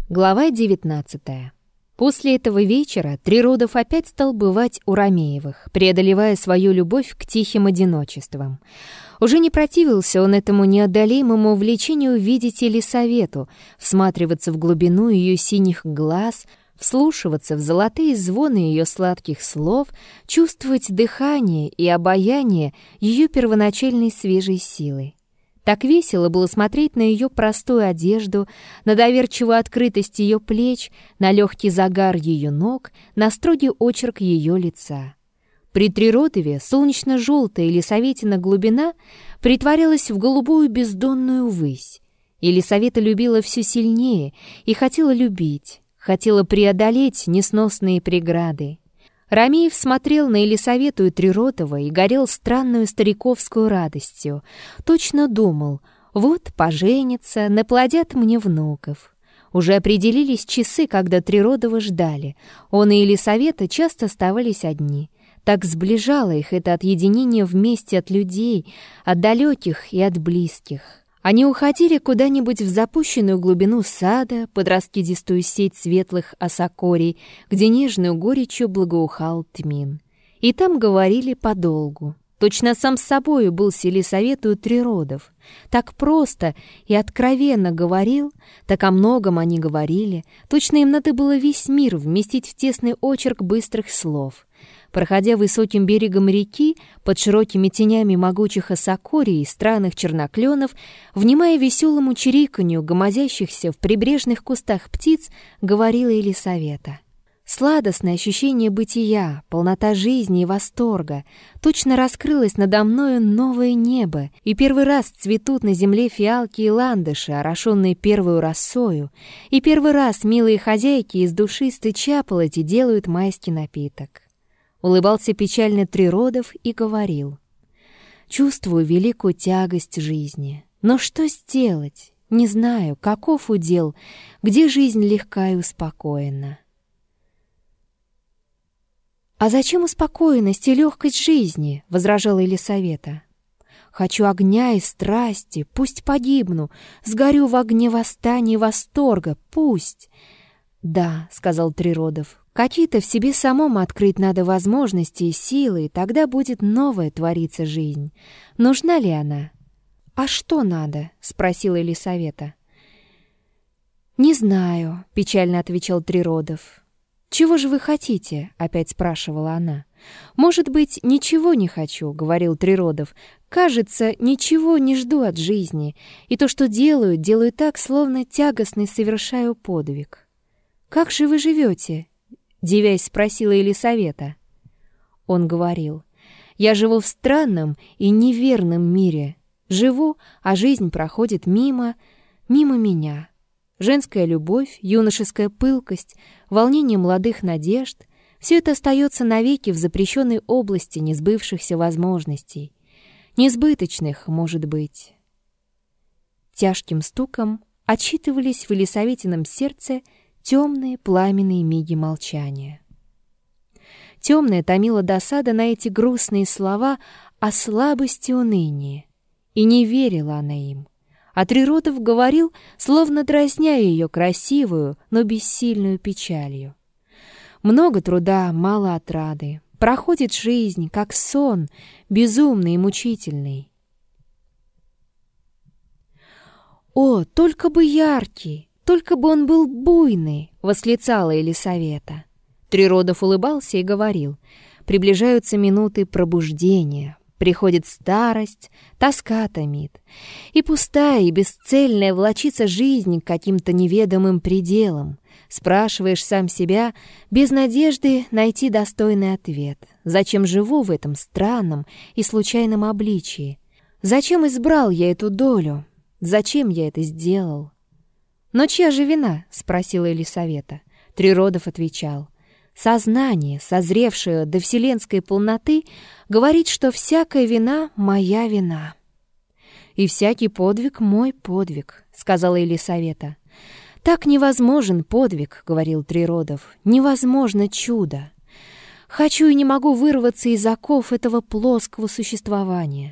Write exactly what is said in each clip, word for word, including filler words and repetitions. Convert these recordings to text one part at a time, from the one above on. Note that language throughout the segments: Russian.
Глава девятнадцатая. После этого вечера Триродов опять стал бывать у Ромеевых, преодолевая свою любовь к тихим одиночествам. Уже не противился он этому неодолимому влечению видеть Елисавету, всматриваться в глубину ее синих глаз, вслушиваться в золотые звоны ее сладких слов, чувствовать дыхание и обаяние ее первоначальной свежей силы. Так весело было смотреть на ее простую одежду, на доверчивую открытость ее плеч, на легкий загар ее ног, на строгий очерк ее лица. При Триродове солнечно-желтая Елисаветина глубина притворялась в голубую бездонную высь. Елисавета любила все сильнее и хотела любить, хотела преодолеть несносные преграды. Ромеев смотрел на Елисавету и Триродова и горел странную стариковскую радостью. Точно думал: вот поженятся, наплодят мне внуков. Уже определились часы, когда Триродова ждали. Он и Елисавета часто оставались одни. Так сближало их это отъединение вместе от людей, от далеких и от близких. Они уходили куда-нибудь в запущенную глубину сада, под раскидистую сеть светлых осокорий, где нежную горечью благоухал тмин. И там говорили подолгу. Точно сам с собою был с Елисаветою Триродов. Так просто и откровенно говорил, так о многом они говорили. Точно им надо было весь мир вместить в тесный очерк быстрых слов. Проходя высоким берегом реки, под широкими тенями могучих осокорий и странных чернокленов, внимая веселому чириканью гомозящихся в прибрежных кустах птиц, говорила Елисавета. Сладостное ощущение бытия, полнота жизни и восторга. Точно раскрылось надо мною новое небо, и первый раз цветут на земле фиалки и ландыши, орошенные первую росою, и первый раз милые хозяйки из душистой чаполоти делают майский напиток. Улыбался печально Триродов и говорил: «Чувствую великую тягость жизни. Но что сделать? Не знаю, каков удел, где жизнь легка и успокоена». «А зачем успокоенность и легкость жизни?» — возражала Елисавета. «Хочу огня и страсти, пусть погибну, сгорю в огне восстания и восторга, пусть». «Да», — сказал Триродов, — «какие-то в себе самом открыть надо возможности и силы, и тогда будет новая твориться жизнь. Нужна ли она?» «А что надо?» — спросила Елисавета. «Не знаю», — печально отвечал Триродов. «Чего же вы хотите?» — опять спрашивала она. «Может быть, ничего не хочу», — говорил Триродов. «Кажется, ничего не жду от жизни, и то, что делаю, делаю так, словно тягостный совершаю подвиг». «Как же вы живете?» — дивясь спросила Елисавета. Он говорил: «Я живу в странном и неверном мире. Живу, а жизнь проходит мимо, мимо меня. Женская любовь, юношеская пылкость, волнение молодых надежд — все это остается навеки в запрещенной области несбывшихся возможностей. Несбыточных, может быть». Тяжким стуком отсчитывались в Елисаветином сердце темные пламенные миги молчания. Темная томила досада на эти грустные слова о слабости и унынии, и не верила она им. А Триродов говорил, словно дразня ее красивую, но бессильную печалью. Много труда, мало отрады. Проходит жизнь, как сон, безумный и мучительный. «О, только бы яркий! Только бы он был буйный!» — восклицала Елисавета. Триродов улыбался и говорил: «Приближаются минуты пробуждения, приходит старость, тоска томит, и пустая и бесцельная влачится жизнь к каким-то неведомым пределам. Спрашиваешь сам себя, без надежды найти достойный ответ. Зачем живу в этом странном и случайном обличии? Зачем избрал я эту долю? Зачем я это сделал?» «Но чья же вина?» — спросила Елисавета. Триродов отвечал: «Сознание, созревшее до вселенской полноты, говорит, что всякая вина — моя вина». «И всякий подвиг — мой подвиг», — сказала Елисавета. «Так невозможен подвиг», — говорил Триродов, — «невозможно чудо. Хочу и не могу вырваться из оков этого плоского существования.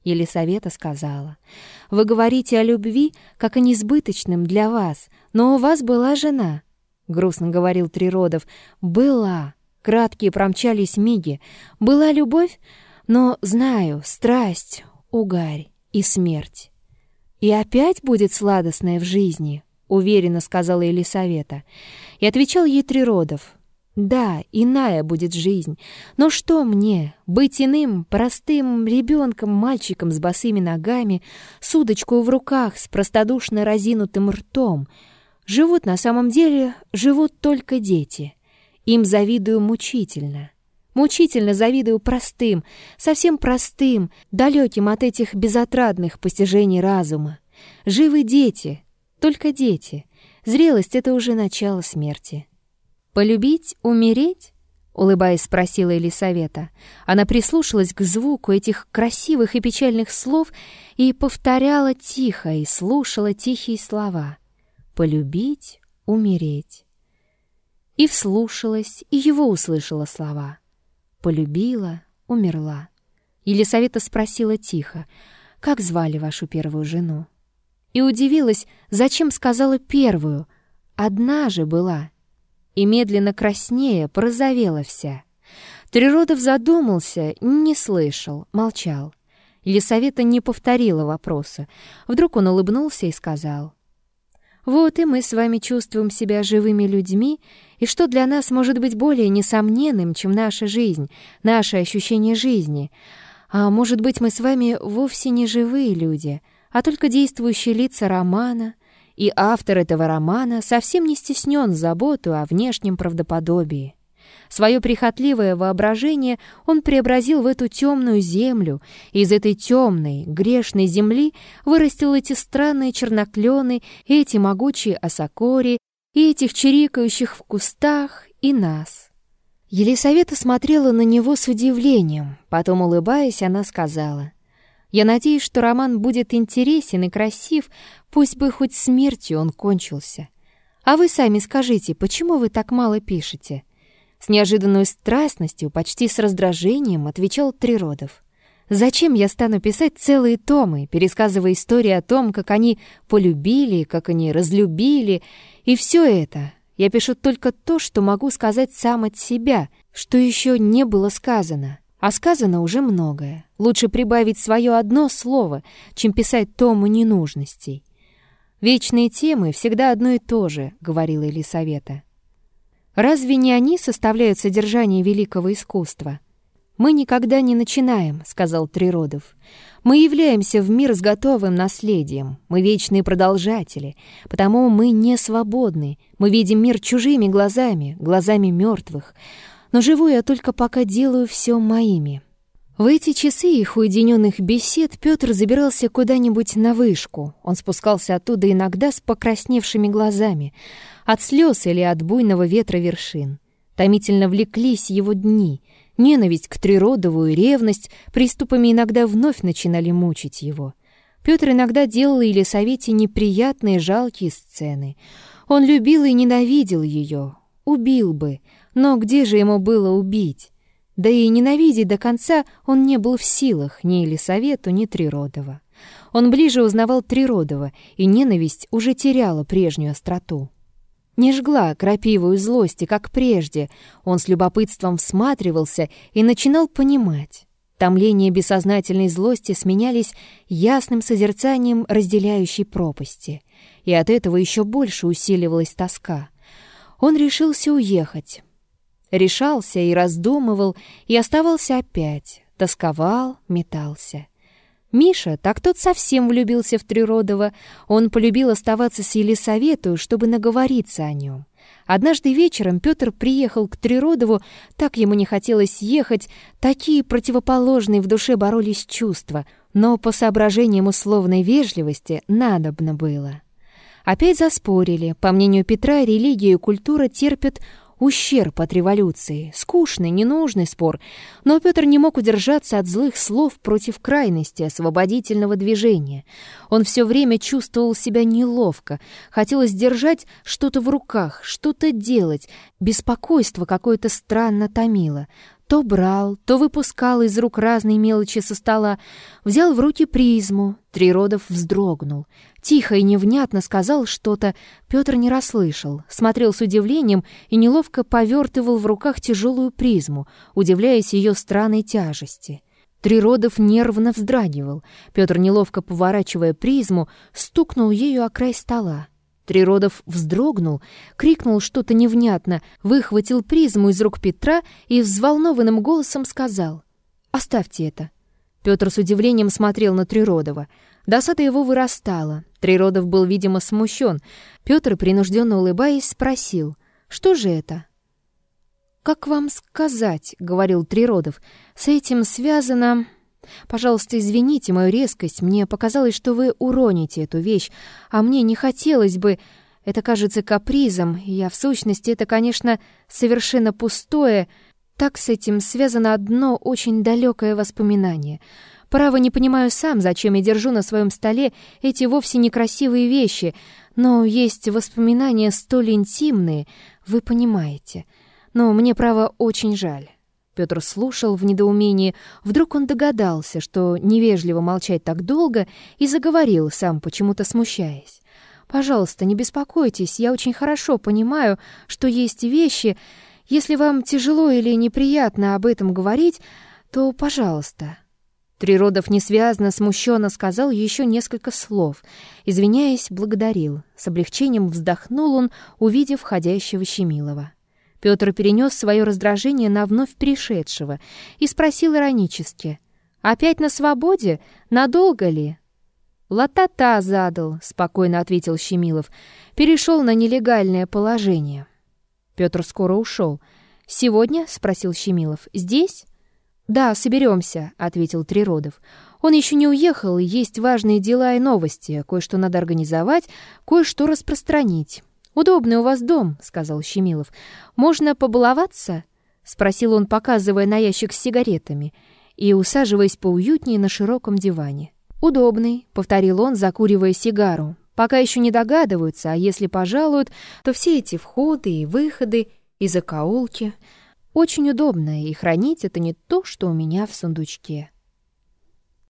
Елисавета сказала: «Вы говорите о любви, как о несбыточном для вас, но у вас была жена». Грустно говорил Триродов: «Была». Краткие промчались миги. «Была любовь, но знаю, страсть, угарь и смерть». «И опять будет сладостное в жизни», — уверенно сказала Елисавета. И отвечал ей Триродов: «Да, иная будет жизнь, но что мне, быть иным, простым ребенком, мальчиком с босыми ногами, с удочкой в руках, с простодушно разинутым ртом? Живут на самом деле, живут только дети. Им завидую мучительно. Мучительно завидую простым, совсем простым, далеким от этих безотрадных постижений разума. Живы дети, только дети. Зрелость — это уже начало смерти». «Полюбить, умереть?» — улыбаясь, спросила Елисавета. Она прислушалась к звуку этих красивых и печальных слов и повторяла тихо, и слушала тихие слова. «Полюбить, умереть». И вслушалась, и его услышала слова. «Полюбила, умерла». Елисавета спросила тихо: «Как звали вашу первую жену?» И удивилась, зачем сказала первую. Одна же была. И медленно краснея порозовела вся. Триродов задумался, не слышал, молчал. Елисавета не повторила вопроса. Вдруг он улыбнулся и сказал: «Вот и мы с вами чувствуем себя живыми людьми, и что для нас может быть более несомненным, чем наша жизнь, наше ощущение жизни? А может быть, мы с вами вовсе не живые люди, а только действующие лица романа, и автор этого романа совсем не стеснен заботу о внешнем правдоподобии. Свое прихотливое воображение он преобразил в эту темную землю, и из этой темной, грешной земли вырастил эти странные черноклены, эти могучие осокори, и этих чирикающих в кустах, и нас». Елисавета смотрела на него с удивлением, потом, улыбаясь, она сказала: «Я надеюсь, что роман будет интересен и красив, пусть бы хоть смертью он кончился. А вы сами скажите, почему вы так мало пишете?» С неожиданной страстностью, почти с раздражением, отвечал Триродов: «Зачем я стану писать целые томы, пересказывая истории о том, как они полюбили, как они разлюбили, и все это? Я пишу только то, что могу сказать сам от себя, что еще не было сказано. А сказано уже многое. Лучше прибавить свое одно слово, чем писать томы ненужностей». «Вечные темы всегда одно и то же», — говорила Елисавета. «Разве не они составляют содержание великого искусства?» «Мы никогда не начинаем», — сказал Триродов. «Мы являемся в мир с готовым наследием. Мы вечные продолжатели, потому мы не свободны. Мы видим мир чужими глазами, глазами мертвых. Но живу я только пока делаю все моими». В эти часы их уединенных бесед Петр забирался куда-нибудь на вышку. Он спускался оттуда иногда с покрасневшими глазами, от слез или от буйного ветра вершин. Томительно влеклись его дни. Ненависть к Триродову и ревность приступами иногда вновь начинали мучить его. Петр иногда делал Елисавете неприятные жалкие сцены. Он любил и ненавидел ее. Убил бы, но где же ему было убить? Да и ненавидеть до конца он не был в силах ни Елисавету, ни Триродова. Он ближе узнавал Триродова, и ненависть уже теряла прежнюю остроту. Не жгла крапивую злости, как прежде. Он с любопытством всматривался и начинал понимать. Томление бессознательной злости сменялись ясным созерцанием разделяющей пропасти. И от этого еще больше усиливалась тоска. Он решился уехать. Решался и раздумывал, и оставался опять. Тосковал, метался. Миша, так тот совсем влюбился в Триродова. Он полюбил оставаться с Елисаветой, чтобы наговориться о нем. Однажды вечером Петр приехал к Триродову, так ему не хотелось ехать, такие противоположные в душе боролись чувства, но по соображениям условной вежливости надобно было. Опять заспорили. По мнению Петра, религия и культура терпят ущерб от революции. Скучный, ненужный спор. Но Петр не мог удержаться от злых слов против крайности освободительного движения. Он все время чувствовал себя неловко. Хотелось держать что-то в руках, что-то делать. Беспокойство какое-то странно томило. То брал, то выпускал из рук разные мелочи со стола, взял в руки призму. Триродов вздрогнул. Тихо и невнятно сказал что-то, Петр не расслышал, смотрел с удивлением и неловко повертывал в руках тяжелую призму, удивляясь ее странной тяжести. Триродов нервно вздрагивал. Петр, неловко поворачивая призму, стукнул ею о край стола. Триродов вздрогнул, крикнул что-то невнятно, выхватил призму из рук Петра и взволнованным голосом сказал: «Оставьте это». Петр с удивлением смотрел на Триродова. Досада его вырастала. Триродов был, видимо, смущен. Петр, принужденно улыбаясь, спросил: «Что же это?» «Как вам сказать?» — говорил Триродов. «С этим связано...» «Пожалуйста, извините мою резкость. Мне показалось, что вы уроните эту вещь, а мне не хотелось бы... Это кажется капризом, и я в сущности, это, конечно, совершенно пустое. Так с этим связано одно очень далекое воспоминание. Право, не понимаю сам, зачем я держу на своем столе эти вовсе некрасивые вещи, но есть воспоминания столь интимные, вы понимаете. Но мне, право, очень жаль». Петр слушал в недоумении. Вдруг он догадался, что невежливо молчать так долго, и заговорил, сам почему-то смущаясь. «Пожалуйста, не беспокойтесь, я очень хорошо понимаю, что есть вещи. Если вам тяжело или неприятно об этом говорить, то пожалуйста». Триродов несвязно, смущенно сказал еще несколько слов. Извиняясь, благодарил. С облегчением вздохнул он, увидев входящего Щемилова. Петр перенес свое раздражение на вновь пришедшего и спросил иронически: «Опять на свободе? Надолго ли?» «Ла-та-та задал», — спокойно ответил Щемилов. «Перешел на нелегальное положение». Петр скоро ушел. «Сегодня?» — спросил Щемилов. «Здесь?» «Да, соберемся», — ответил Триродов. «Он еще не уехал, и есть важные дела и новости. Кое-что надо организовать, кое-что распространить». «Удобный у вас дом», — сказал Щемилов. «Можно побаловаться?» — спросил он, показывая на ящик с сигаретами и усаживаясь поуютнее на широком диване. «Удобный», — повторил он, закуривая сигару. «Пока еще не догадываются, а если пожалуют, то все эти входы и выходы и закоулки. Очень удобно, и хранить это не то, что у меня в сундучке».